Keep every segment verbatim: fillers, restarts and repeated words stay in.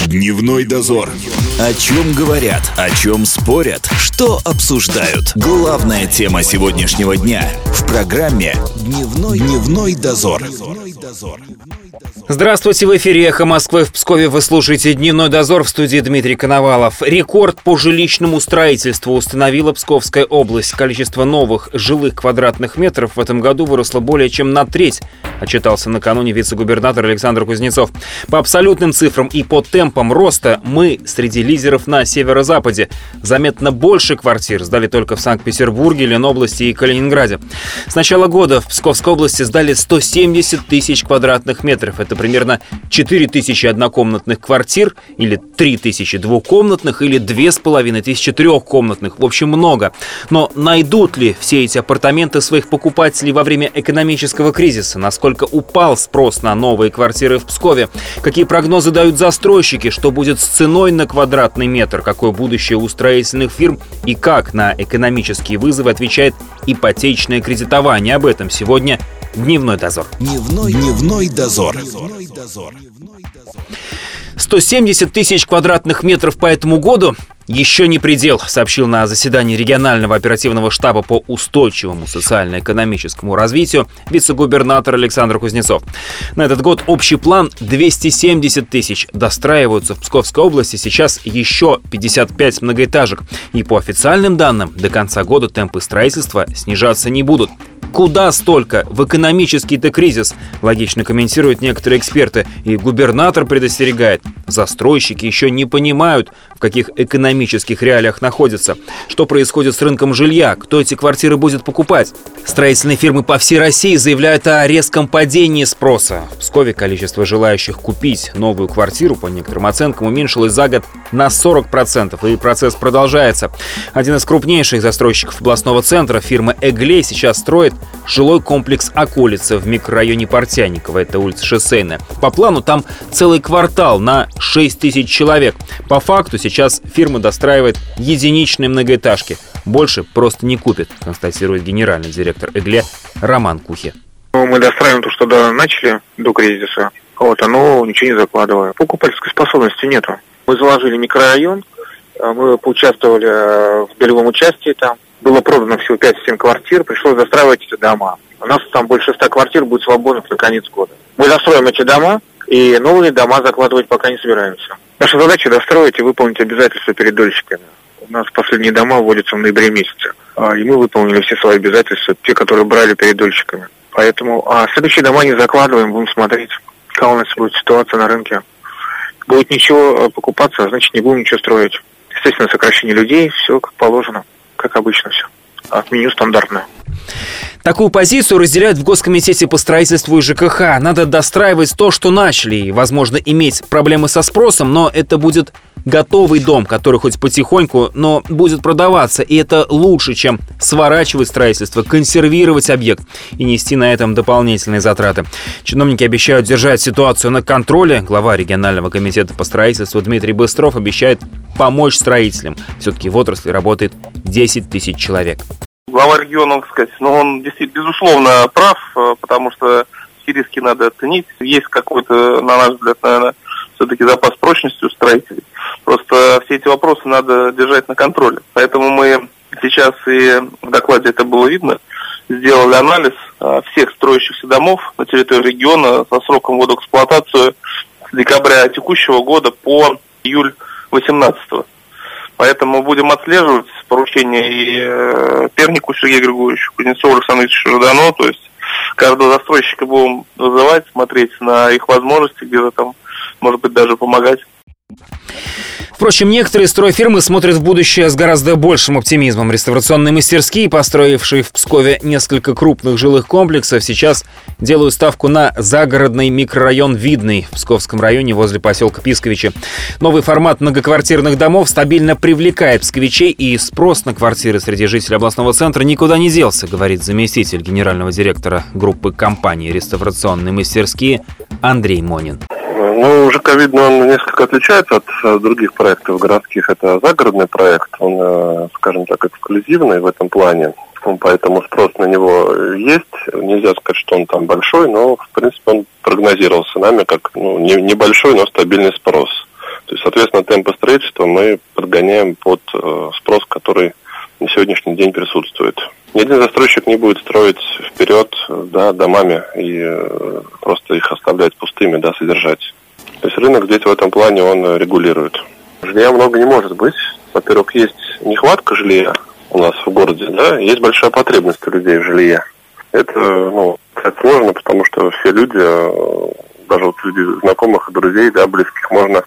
Дневной дозор. О чем говорят, о чем спорят, что обсуждают. Главная тема сегодняшнего дня в программе «Дневной, Дневной дозор». Здравствуйте, в эфире «Эхо Москвы». В Пскове вы слушаете «Дневной дозор», в студии Дмитрий Коновалов. Рекорд по жилищному строительству установила Псковская область. Количество новых жилых квадратных метров в этом году выросло более чем на треть, отчитался накануне вице-губернатор Александр Кузнецов. По абсолютным цифрам и по темпам роста мы среди лидеров на северо-западе. Заметно больше квартир сдали только в Санкт-Петербурге, Ленобласти и Калининграде. С начала года в Псковской области сдали сто семьдесят тысяч квадратных метров. Это примерно четыре тысячи однокомнатных квартир, или три тысячи двухкомнатных, или две с половиной тысячи трехкомнатных. В общем, много. Но найдут ли все эти апартаменты своих покупателей во время экономического кризиса? Насколько упал спрос на новые квартиры в Пскове? Какие прогнозы дают застройщики? Что будет с ценой на квадратный метр? Какое будущее у строительных фирм? И как на экономические вызовы отвечает ипотечное кредитование? Об этом сегодня Дневной дозор. Дневной, Дневной дозор. сто семьдесят тысяч квадратных метров по этому году еще не предел, сообщил на заседании регионального оперативного штаба по устойчивому социально-экономическому развитию вице-губернатор Александр Кузнецов. На этот год общий план двести семьдесят тысяч. Достраиваются в Псковской области сейчас еще пятьдесят пять многоэтажек. И по официальным данным, до конца года темпы строительства снижаться не будут. Куда столько? В экономический-то кризис, логично комментируют некоторые эксперты. И губернатор предостерегает. Застройщики еще не понимают, в каких экономических реалиях находятся. Что происходит с рынком жилья? Кто эти квартиры будет покупать? Строительные фирмы по всей России заявляют о резком падении спроса. В Пскове количество желающих купить новую квартиру, по некоторым оценкам, уменьшилось за год на сорок процентов. И процесс продолжается. Один из крупнейших застройщиков областного центра, фирма «Эглей», сейчас строит жилой комплекс «Околица» в микрорайоне Портяниково, это улица Шоссейная. По плану там целый квартал на шесть тысяч человек. По факту сейчас фирма достраивает единичные многоэтажки. Больше просто не купит, констатирует генеральный директор «Эгле» Роман Кухи. Мы достраиваем то, что да, начали до кризиса. Вот, оно ничего не закладываем. Покупательской способности нету. Мы заложили микрорайон, мы поучаствовали в долевом участии там. Было продано всего пять-семь квартир, пришлось застраивать эти дома. У нас там больше ста квартир будет свободных на конец года. Мы застроим эти дома, и новые дома закладывать пока не собираемся. Наша задача достроить и выполнить обязательства перед дольщиками. У нас последние дома вводятся в ноябре месяце, и мы выполнили все свои обязательства, те, которые брали перед дольщиками. Поэтому а следующие дома не закладываем, будем смотреть, какая у нас будет ситуация на рынке. Будет ничего покупаться, значит не будем ничего строить. Естественно, сокращение людей, все как положено. Как обычно все. А меню стандартное. Такую позицию разделяют в Госкомитете по строительству и ЖКХ. Надо достраивать то, что начали, и, возможно, иметь проблемы со спросом, но это будет готовый дом, который хоть потихоньку, но будет продаваться. И это лучше, чем сворачивать строительство, консервировать объект и нести на этом дополнительные затраты. Чиновники обещают держать ситуацию на контроле. Глава регионального комитета по строительству Дмитрий Быстров обещает помочь строителям. Все-таки в отрасли работает десять тысяч человек. Глава региона, так сказать, но он действительно, безусловно, прав, потому что все риски надо оценить. Есть какой-то, на наш взгляд, наверное, все-таки запас прочности у строителей. Просто все эти вопросы надо держать на контроле. Поэтому мы сейчас, и в докладе это было видно, сделали анализ всех строящихся домов на территории региона со сроком ввода в эксплуатацию с декабря текущего года по июль две тысячи восемнадцатого. Поэтому будем отслеживать поручение и э, Пернику Сергею Григорьевичу, Кузнецову Александру Ильичу Ждано, то есть каждого застройщика будем вызывать, смотреть на их возможности, где-то там, может быть, даже помогать. Впрочем, некоторые стройфирмы смотрят в будущее с гораздо большим оптимизмом. Реставрационные мастерские, построившие в Пскове несколько крупных жилых комплексов, сейчас делают ставку на загородный микрорайон Видный в Псковском районе возле поселка Писковичи. Новый формат многоквартирных домов стабильно привлекает псковичей, и спрос на квартиры среди жителей областного центра никуда не делся, говорит заместитель генерального директора группы компании «Реставрационные мастерские» Андрей Монин. Ну, ЖК Видный, он несколько отличается от других проектов городских. Это загородный проект, он, скажем так, эксклюзивный в этом плане. Поэтому спрос на него есть. Нельзя сказать, что он там большой, но, в принципе, он прогнозировался нами как ну, не, небольшой, но стабильный спрос. То есть соответственно, темпы строительства мы подгоняем под э, спрос, который на сегодняшний день присутствует. Ни один застройщик не будет строить вперед, да, домами и э, просто их оставлять пустыми, да, содержать. То есть рынок здесь в этом плане он регулирует. Жилья много не может быть. Во-первых, есть нехватка жилья у нас в городе, да, есть большая потребность у людей в жилье. Это, ну, это сложно, потому что все люди, даже вот среди знакомых и друзей, да, близких, можно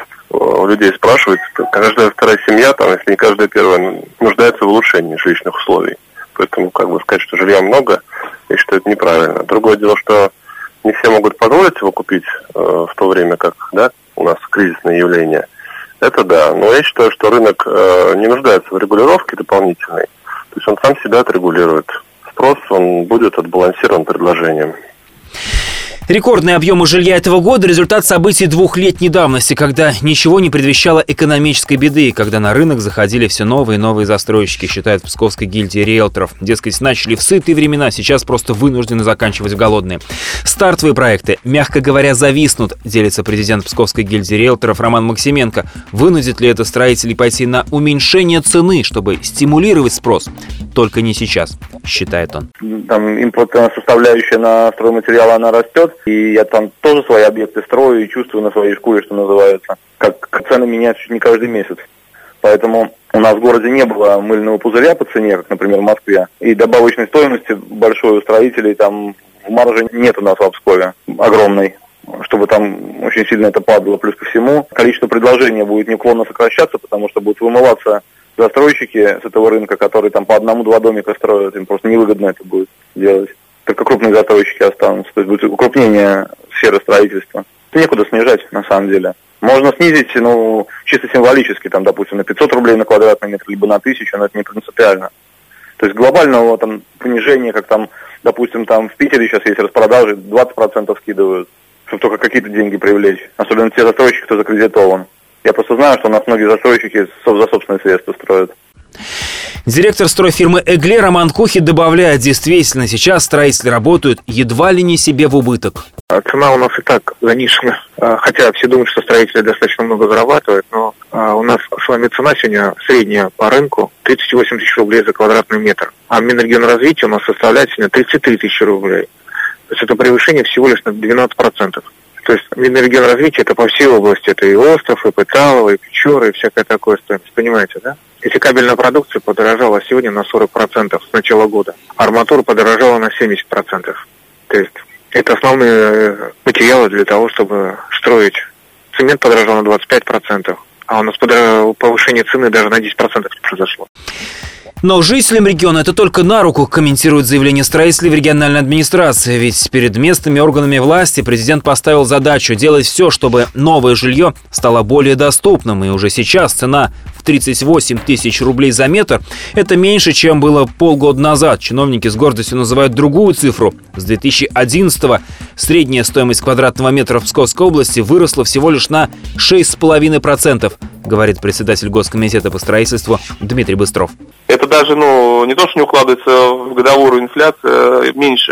у людей спрашивать, каждая вторая семья, там, если не каждая первая, нуждается в улучшении жилищных условий. Поэтому, как бы сказать, что жилья много, я считаю, это неправильно. Другое дело, что не все могут позволить его купить э, в то время, как, да, у нас кризисное явление. Это да. Но я считаю, что рынок э, не нуждается в регулировке дополнительной. То есть он сам себя отрегулирует. Спрос, он будет отбалансирован предложением. Рекордные объемы жилья этого года – результат событий двухлетней давности, когда ничего не предвещало экономической беды, когда на рынок заходили все новые и новые застройщики, считает Псковской гильдии риэлторов. Дескать, начали в сытые времена, сейчас просто вынуждены заканчивать в голодные. Стартовые проекты, мягко говоря, зависнут, делится президент Псковской гильдии риэлторов Роман Максименко. Вынудит ли это строителей пойти на уменьшение цены, чтобы стимулировать спрос? Только не сейчас, считает он. Там импортная составляющая на стройматериалы, она растет. И я там тоже свои объекты строю и чувствую на своей шкуре, что называется, как цены меняются чуть не каждый месяц. Поэтому у нас в городе не было мыльного пузыря по цене, как, например, в Москве. И добавочной стоимости большой у строителей, там маржи нет у нас в Пскове огромной, чтобы там очень сильно это падало. Плюс ко всему, количество предложений будет неуклонно сокращаться, потому что будут вымываться застройщики с этого рынка, которые там по одному-два домика строят. Им просто невыгодно это будет делать. Только крупные застройщики останутся. То есть будет укрупнение сферы строительства. Некуда снижать, на самом деле. Можно снизить, ну, чисто символически, там, допустим, на пятьсот рублей на квадратный метр, либо на тысячу, но это не принципиально. То есть глобального там понижения, как там, допустим, там в Питере сейчас есть распродажи, двадцать процентов скидывают, чтобы только какие-то деньги привлечь. Особенно те застройщики, кто закредитован. Я просто знаю, что у нас многие застройщики за собственные средства строят. Директор стройфирмы «Эгле» Роман Кухи добавляет, действительно, сейчас строители работают едва ли не себе в убыток. Цена у нас и так занижена, хотя все думают, что строители достаточно много зарабатывают, но у нас с вами цена сегодня средняя по рынку тридцать восемь тысяч рублей за квадратный метр, а Минрегионразвития у нас составляет сегодня тридцать три тысячи рублей. То есть это превышение всего лишь на двенадцать процентов. То есть Минрегионразвития это по всей области, это и остров, и Пыталово, и Печоры, и всякое такое стоимость, понимаете, да? Если кабельная продукция подорожала сегодня на сорок процентов с начала года, арматура подорожала на семьдесят процентов. То есть это основные материалы для того, чтобы строить. Цемент подорожал на двадцать пять процентов, а у нас повышение цены даже на десять процентов не произошло. Но жителям региона это только на руку, комментирует заявление строителей в региональной администрации. Ведь перед местными органами власти президент поставил задачу делать все, чтобы новое жилье стало более доступным. И уже сейчас цена в тридцать восемь тысяч рублей за метр – это меньше, чем было полгода назад. Чиновники с гордостью называют другую цифру. С две тысячи одиннадцатого средняя стоимость квадратного метра в Псковской области выросла всего лишь на шесть целых пять десятых процента, говорит председатель Госкомитета по строительству Дмитрий Быстров. Это даже, ну, не то, что не укладывается в годовую инфляцию, меньше.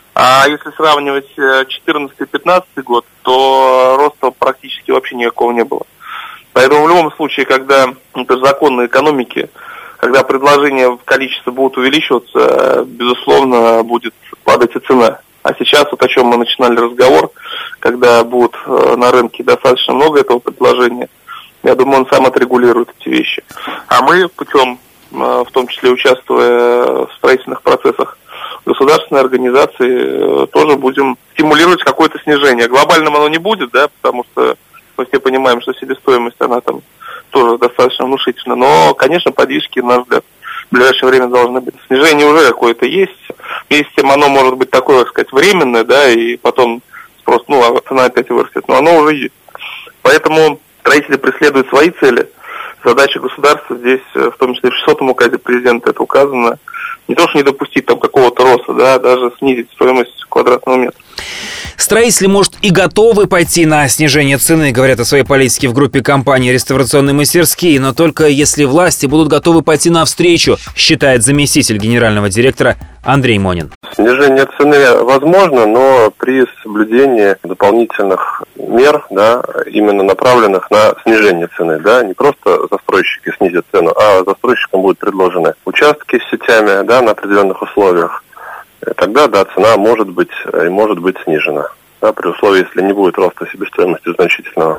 А если сравнивать четырнадцатый-пятнадцатый год, то роста практически вообще никакого не было. Поэтому в любом случае, когда это же законы экономики, когда предложения в количестве будут увеличиваться, безусловно, будет падать и цена. А сейчас, вот о чем мы начинали разговор, когда будет на рынке достаточно много этого предложения, я думаю, он сам отрегулирует эти вещи. А мы путем, в том числе участвуя в строительных процессах государственной организации, тоже будем стимулировать какое-то снижение. Глобальным оно не будет, да, потому что мы все понимаем, что себестоимость, она там тоже достаточно внушительна. Но, конечно, подвижки, на наш взгляд, в ближайшее время должны быть. Снижение уже какое-то есть. Вместе с тем оно может быть такое, так сказать, временное, да, и потом спрос, ну, а цена опять вырастет. Но оно уже есть. Поэтому строители преследуют свои цели. Задача государства здесь, в том числе в шестисотом указе президента это указано, не то, что не допустить там какого-то роста, да, даже снизить стоимость квадратного метра. Строители, может, и готовы пойти на снижение цены, говорят о своей политике в группе компании «Реставрационные мастерские», но только если власти будут готовы пойти навстречу, считает заместитель генерального директора Андрей Монин. Снижение цены возможно, но при соблюдении дополнительных мер, да, именно направленных на снижение цены. Да, не просто застройщики снизят цену, а застройщикам будут предложены участки с сетями, да, на определенных условиях. Тогда, да, цена может быть и может быть снижена, да, при условии, если не будет роста себестоимости значительного.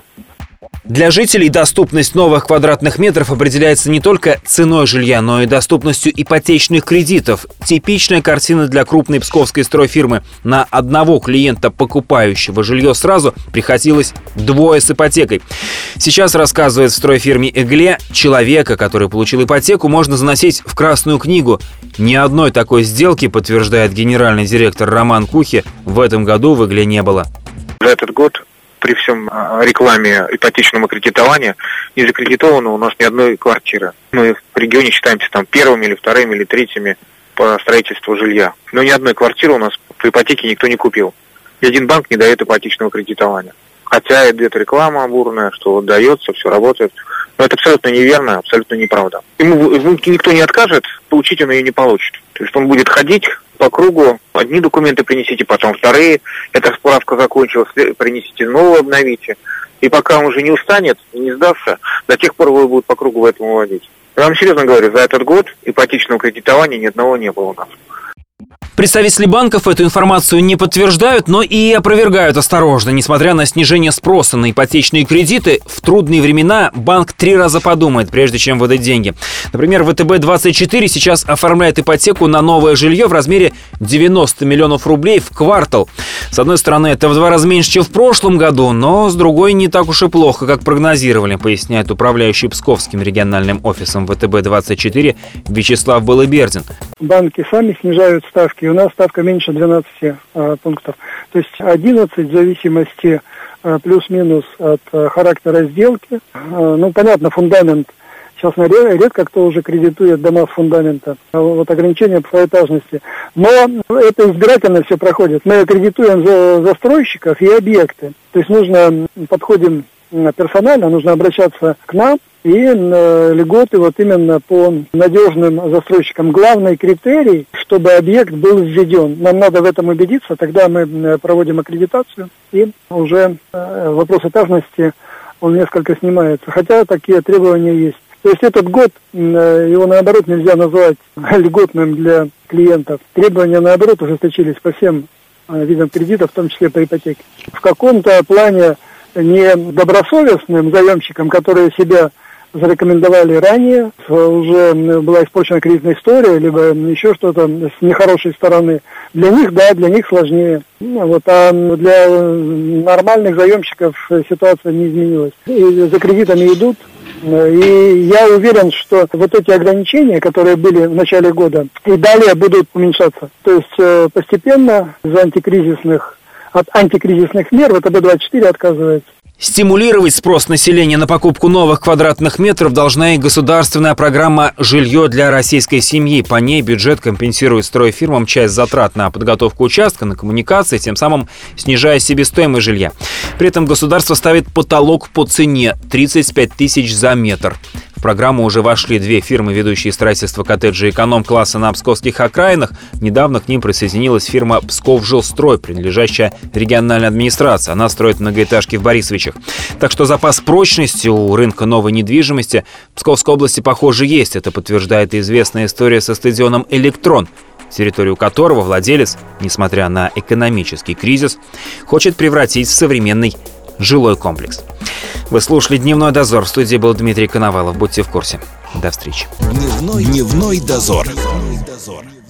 Для жителей доступность новых квадратных метров определяется не только ценой жилья, но и доступностью ипотечных кредитов. Типичная картина для крупной псковской стройфирмы. На одного клиента, покупающего жилье сразу, приходилось двое с ипотекой. Сейчас, рассказывает в стройфирме «Эгле», человека, который получил ипотеку, можно заносить в Красную книгу. Ни одной такой сделки, подтверждает генеральный директор Роман Кухи, в этом году в «Эгле» не было. За этот год при всем рекламе ипотечного кредитования не закредитовано у нас ни одной квартиры. Мы в регионе считаемся там первыми или вторыми или третьими по строительству жилья. Но ни одной квартиры у нас по ипотеке никто не купил. Ни один банк не дает ипотечного кредитования. Хотя идет реклама бурная, что дается, все работает. Но это абсолютно неверно, абсолютно неправда. Ему никто не откажет, получить он ее не получит. То есть он будет ходить по кругу, одни документы принесите, потом вторые, эта справка закончилась, принесите новую, обновите. И пока он уже не устанет, не сдастся, до тех пор его будут по кругу в этом уводить. Я вам серьезно говорю, за этот год ипотечного кредитования ни одного не было у нас. Представители банков эту информацию не подтверждают, но и опровергают осторожно. Несмотря на снижение спроса на ипотечные кредиты, в трудные времена банк три раза подумает, прежде чем выдать деньги. Например, вэ тэ бэ двадцать четыре сейчас оформляет ипотеку на новое жилье в размере девяносто миллионов рублей в квартал. С одной стороны, это в два раза меньше, чем в прошлом году, но с другой не так уж и плохо, как прогнозировали, поясняет управляющий Псковским региональным офисом вэ тэ бэ двадцать четыре Вячеслав Балыбердин. Банки сами снижают ставки. У нас ставка меньше двенадцати э, пунктов. То есть одиннадцать в зависимости э, плюс-минус от э, характера сделки. Э, ну, понятно, фундамент. Сейчас редко кто уже кредитует дома с фундамента. Вот ограничения по этажности. Но это избирательно все проходит. Мы кредитуем за застройщиков и объекты. То есть нужно, подходим персонально, нужно обращаться к нам. И э, льготы вот именно по надежным застройщикам. Главный критерий, чтобы объект был введен. Нам надо в этом убедиться, тогда мы проводим аккредитацию, и уже э, вопрос этажности, он несколько снимается. Хотя такие требования есть. То есть этот год, э, его наоборот нельзя назвать льготным для клиентов. Требования наоборот ужесточились по всем э, видам кредитов, в том числе по ипотеке. В каком-то плане не добросовестным заемщикам, которые себя зарекомендовали ранее, уже была испорчена кредитная история, либо еще что-то с нехорошей стороны. Для них, да, для них сложнее. Вот, а для нормальных заемщиков ситуация не изменилась. И за кредитами идут. И я уверен, что вот эти ограничения, которые были в начале года, и далее будут уменьшаться. То есть постепенно из антикризисных, от антикризисных мер вэ тэ бэ двадцать четыре отказывается. Стимулировать спрос населения на покупку новых квадратных метров должна и государственная программа «Жилье для российской семьи». По ней бюджет компенсирует стройфирмам часть затрат на подготовку участка, на коммуникации, тем самым снижая себестоимость жилья. При этом государство ставит потолок по цене – тридцать пять тысяч за метр. В программу уже вошли две фирмы, ведущие строительство коттеджей эконом-класса на псковских окраинах. Недавно к ним присоединилась фирма «Псковжилстрой», принадлежащая региональной администрации. Она строит многоэтажки в Борисовичах. Так что запас прочности у рынка новой недвижимости в Псковской области, похоже, есть. Это подтверждает и известная история со стадионом «Электрон», территорию которого владелец, несмотря на экономический кризис, хочет превратить в современный жилой комплекс. Вы слушали «Дневной дозор». В студии был Дмитрий Коновалов. Будьте в курсе. До встречи. Дневной, Дневной дозор. Дневной дозор.